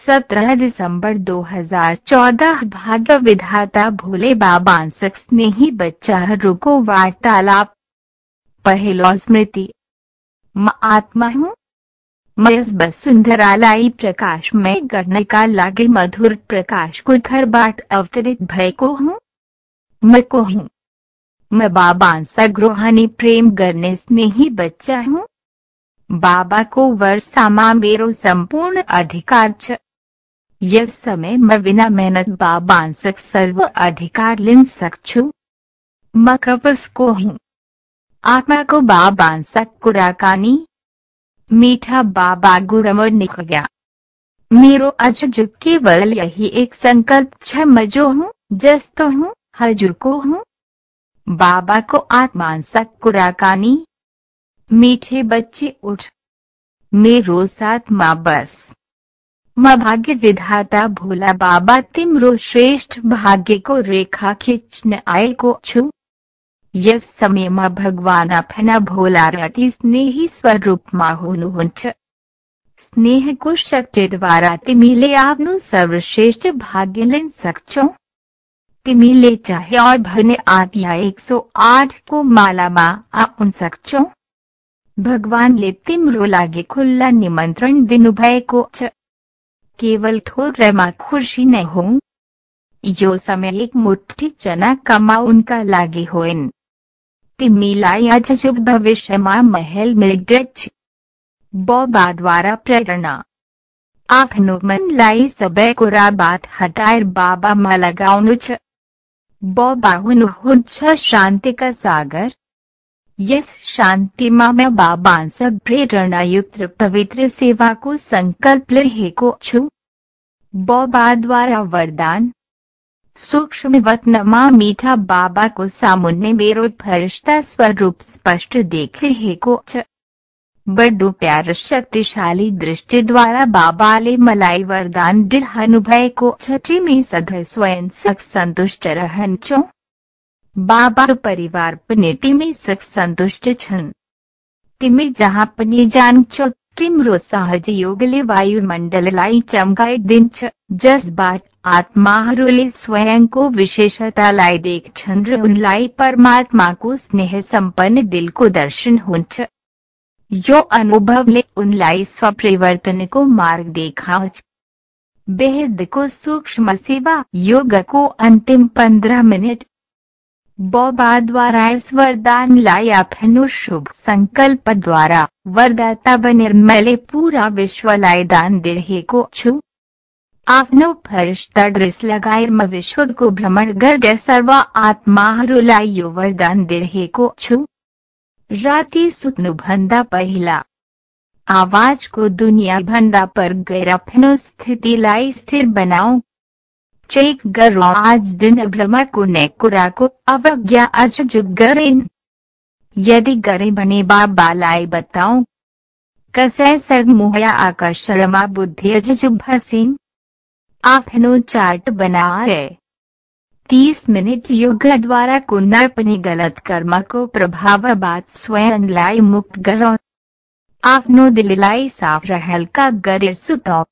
17 दिसंबर 2014 भाग्य विधाता भोले बाबा स्नेही बच्चा रुको वार्तालाप। पहलो स्मृति। मैं आत्मा हूँ। मैं इस वसुंधरालाई प्रकाश में गढ़ने का लागे मधुर प्रकाश को घर बाट अवतरित भय को हूँ। मैं को हूँ। मैं बाबा सग्रोहानी प्रेम करने स्नेही बच्चा हूँ। बाबा को वर्षामा मेरो संपूर्ण अधिकार छ। यस समय मैं बिना मेहनत बाबा सक सर्व अधिकार लिन सकछू। मैं कपस को हूँ। आत्मा को बाबा सक कुराकानी मीठा बाबा गुरमर निक गया। मेरो अजु केवल यही एक संकल्प छ। मैं जो हूँ जस्तो हूँ हजूर को हूँ। बाबा को आत्मा सक कुराकानी। मीठे बच्चे उठ। मेरो साथ माँ बस। माँ भाग्य विधाता भोला बाबा तिम्रो श्रेष्ठ भाग्य को रेखा खींचने आए को छू। यस समय माँ भगवान अपना भोला रति स्नेही स्वरूप माँ हुनुहुंच। स्नेह को शक्ति द्वारा तिमीले आपनु सर्वश्रेष्ठ भाग्य लिन सकचो। तिमीले चाहे और भने आज्ञा 108 को माला माँ आ उन सकचो। भगवान ले तिम्रो लागे खुला निमंत्रण दिनु भय को छ। केवल थोड़ा माँ खुशी न हो। यो समय एक मुट्ठी चना कमा उनका लागे होइन। तिमीलाई अजब भविष्य माँ महल मिल डच। बॉबा द्वारा प्रेरणा। आपनो मन लाई सबे कुरा बात हटाएर बाबा मा लगाउनु छ। बॉबा हुनुहुन्छ शांति का सागर। यस शांति में बाबा सब प्रेरणा युक्त पवित्र सेवा को संकल्प लेको छु। बॉबा द्वारा वरदान। सूक्ष्म वतनमा मीठा बाबा को सामुन्ने मेरो फरिश्ता स्वरूप स्पष्ट देख को छ। बड़ो प्यार शक्तिशाली दृष्टि द्वारा बाबा ले मलाई वरदान दिल अनुभय को छठी में सदा स्वयं सक संतुष्ट रहन चो। बाबा परिवार पने तिमी सक संतुष्ट छन। तिमी जहाँ पने जान चो तिम्रो सहज योगले वायुमंडल लाई चमकाए दिन छ। जज्बात आत्माहरूले स्वयं को विशेषता लाई देख छन उनलाई परमात्मा को स्नेह संपन्न दिल को दर्शन हुन्छ। यो अनुभव ले उनलाई स्वपरिवर्तन को मार्ग देखाओ। बेहद को सूक्ष्म सेवा योग को अंतिम 15 मिनट। बॉबा द्वारा इस वरदान लाया फनु शुभ संकल्प द्वारा वरदाता बनिर्मले पूरा विश्व लाई दान दिरहे को छु। आपनो फरिश्ता ड्रेस लगाएर म विश्व को भ्रमण गर्दै सर्व आत्माहरूलाई यो वरदान दिरहे को छु। राति सुत्नु भन्दा पहिला आवाज को दुनिया भन्दा पर गएर आफ्नो स्थितिलाई स्थिर बनाऊ। चेक गरो आज दिन भ्रमण को ने कुरा को अवज्ञा अजजुब गरेन। यदि गरे बने बाबालाई बताऊं। कसै सग मुहया आकर्षणमा बुद्धि अजजुब हसीन। आफ्नो चार्ट बनाए। 30 मिनट योग द्वारा कुन अपनी गलत कर्म को प्रभाव बात स्वयं लाई मुक्त करो। आफ्नो दिललाई साफ रहल का गरेर सुतो।